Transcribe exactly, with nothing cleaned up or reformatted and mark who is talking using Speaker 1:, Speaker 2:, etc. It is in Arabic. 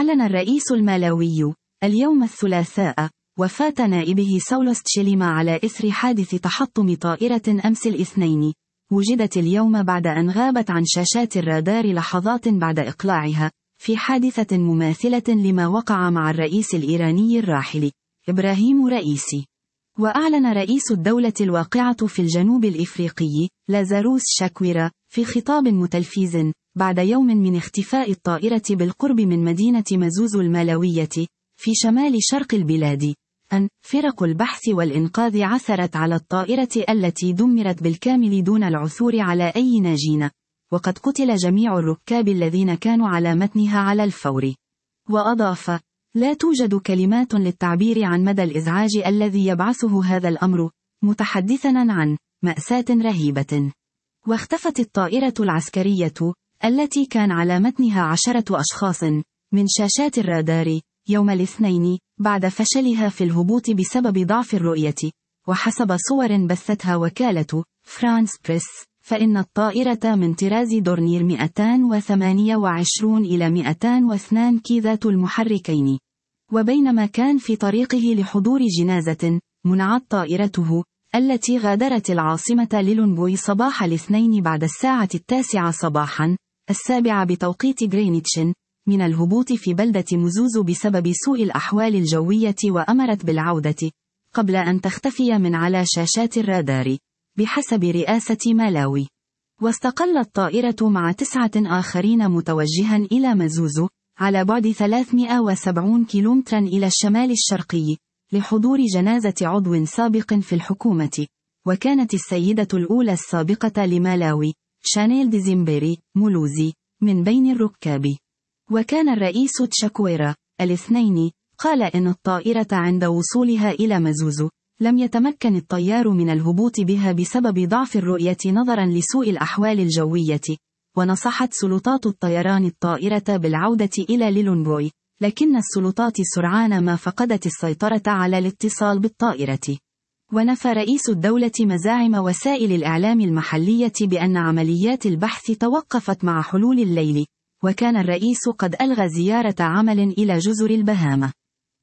Speaker 1: أعلن الرئيس المالاوي اليوم الثلاثاء وفاة نائبه ساولوس تشيليما على إثر حادث تحطم طائرة أمس الاثنين، وجدت اليوم بعد أن غابت عن شاشات الرادار لحظات بعد إقلاعها، في حادثة مماثلة لما وقع مع الرئيس الإيراني الراحل إبراهيم رئيسي. وأعلن رئيس الدولة الواقعة في الجنوب الإفريقي لازاروس شاكويرا في خطاب متلفز بعد يوم من اختفاء الطائرة بالقرب من مدينة مزوزو المالاوية في شمال شرق البلاد أن فرق البحث والإنقاذ عثرت على الطائرة التي دمرت بالكامل دون العثور على أي ناجين، وقد قتل جميع الركاب الذين كانوا على متنها على الفور. وأضاف: لا توجد كلمات للتعبير عن مدى الإزعاج الذي يبعثه هذا الأمر، متحدثاً عن مأساة رهيبة. واختفت الطائرة العسكرية التي كان على متنها عشرة أشخاص من شاشات الرادار يوم الاثنين بعد فشلها في الهبوط بسبب ضعف الرؤية. وحسب صور بثتها وكالة فرانس بريس، فإن الطائرة من طراز دورنير مئتين وثمانية وعشرين إلى مئتين واثنين كي ذات المحركين. وبينما كان في طريقه لحضور جنازة، منعت طائرته التي غادرت العاصمة ليلونبوي صباح الاثنين بعد الساعة التاسعة صباحا السابعة بتوقيت غرينتش من الهبوط في بلدة مزوزو بسبب سوء الأحوال الجوية، وأمرت بالعودة قبل أن تختفي من على شاشات الرادار بحسب رئاسة مالاوي. واستقلت الطائرة مع تسعة آخرين متوجها إلى مزوزو على بعد ثلاثمئة وسبعين كيلومترا إلى الشمال الشرقي لحضور جنازة عضو سابق في الحكومة. وكانت السيدة الأولى السابقة لمالاوي شانيل ديزيمبيري مولوزي من بين الركاب. وكان الرئيس تشاكويرا الاثنين قال إن الطائرة عند وصولها إلى مزوزو لم يتمكن الطيار من الهبوط بها بسبب ضعف الرؤية نظرا لسوء الأحوال الجوية، ونصحت سلطات الطيران الطائرة بالعودة إلى ليلونبوي، لكن السلطات سرعان ما فقدت السيطرة على الاتصال بالطائرة. ونفى رئيس الدولة مزاعم وسائل الإعلام المحلية بأن عمليات البحث توقفت مع حلول الليل، وكان الرئيس قد ألغى زيارة عمل إلى جزر البهامة.